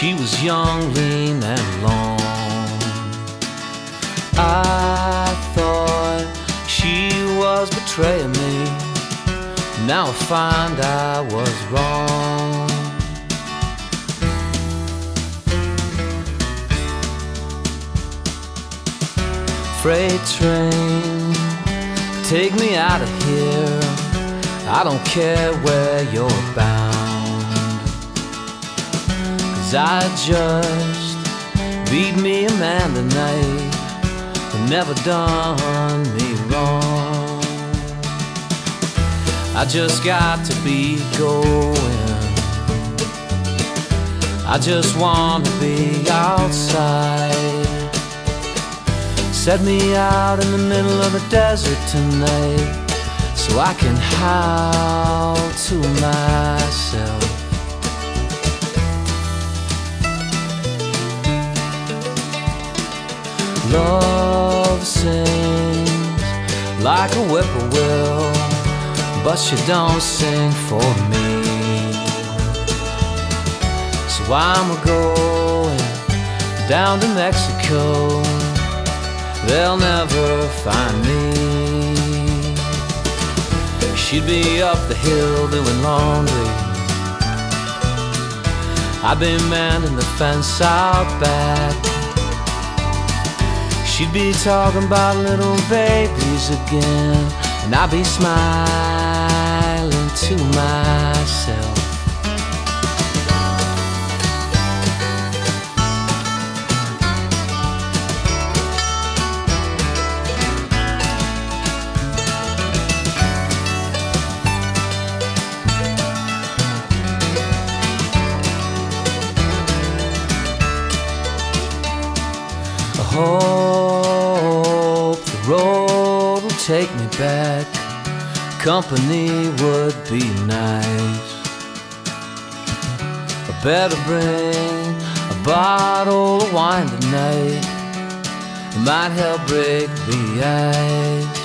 She was young, lean, and long. I thought she was betraying me. Now I find I was wrong. Freight train, take me out of here. I don't care where you're bound, 'cause I just beat me a man tonight who never done me wrong. I just got to be going. I just want to be outside. Set me out in the middle of the desert tonight, so I can howl to myself. Love sings like a whippoorwill, but she don't sing for me. So I'm going down to Mexico. They'll never find me. She'd be up the hill doing laundry. I'd be mending the fence out back. She'd be talking about little babies again, and I'd be smiling to myself. Hope the road will take me back. Company would be nice. I better bring a bottle of wine tonight. It might help break the ice.